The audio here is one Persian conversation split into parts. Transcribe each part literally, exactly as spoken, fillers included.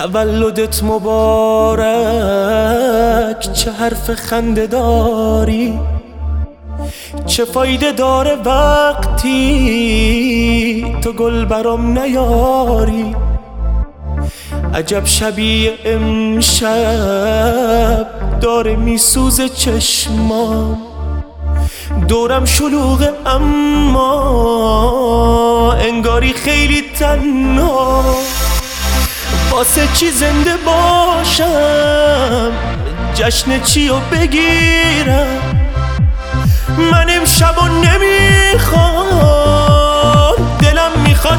تولدت مبارک، چه حرف خنده داری، چه فایده داره وقتی تو گل برام نیاری. عجب شبیه امشب داره میسوزه چشمام، دورم شلوغه اما انگاری خیلی تنها. واسه چی زنده باشم، جشن چی رو بگیرم، من امشب رو نمیخوام، دلم میخواد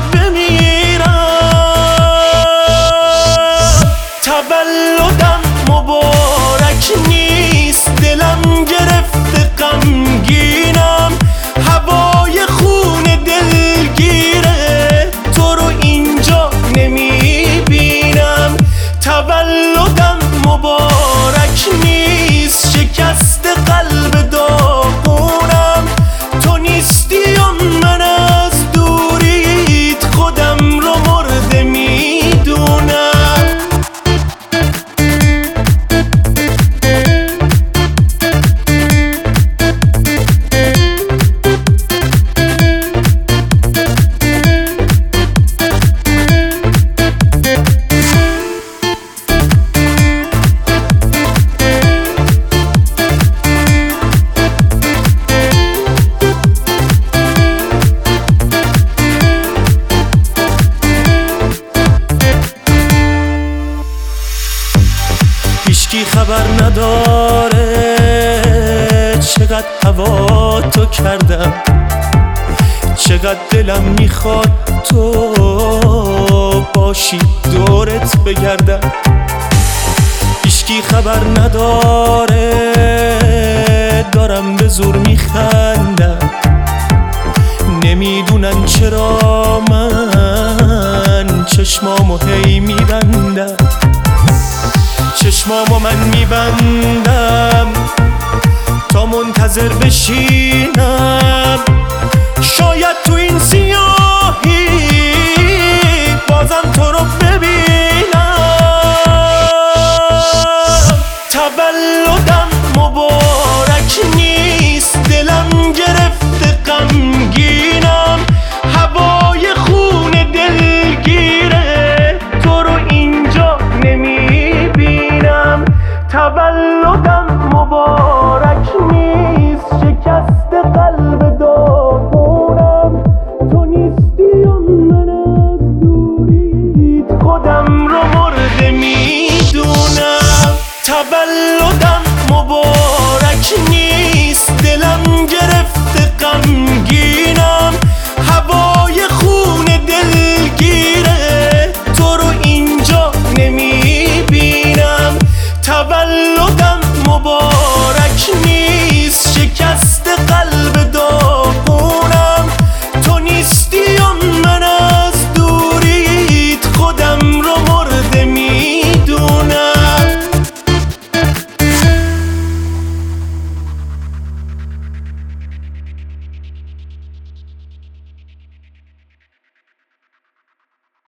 بمیرم. تولدم مبارک نیست، دلم گرفته غمگینم، هوای خون دلگیره تو رو اینجا نمیبینم. تولدم مبارک نیست، شکست قلب داغونم، تو نیستی و من از دوریت خودم رو مرده میدونم. هیچکی خبر نداره چقدر هوا تو کردم، چقدر دلم میخواد تو باشی دورت بگردم. هیچکی خبر نداره دارم به زور میخندم، نمیدونن چرا من چشمامو هی میبندم. چشمامو من میبندم تا منتظر بشینم، شاید تو این سیاهی بازم تو رو ببینم. تولدم مبارک نیست، دلم گرفته غمگینم، هوای خون دلگیره تو رو اینجا نمیبینم. تولدم مبارک نیست، شکست قلب داغونم، تو نیستی و من از دوریت خودم رو مرده میدونم. تولدم مبارک نیست، دلم گرفته غمگینم، هوای خون دلگیره تو رو اینجا نمیبینم. تولدم مبارک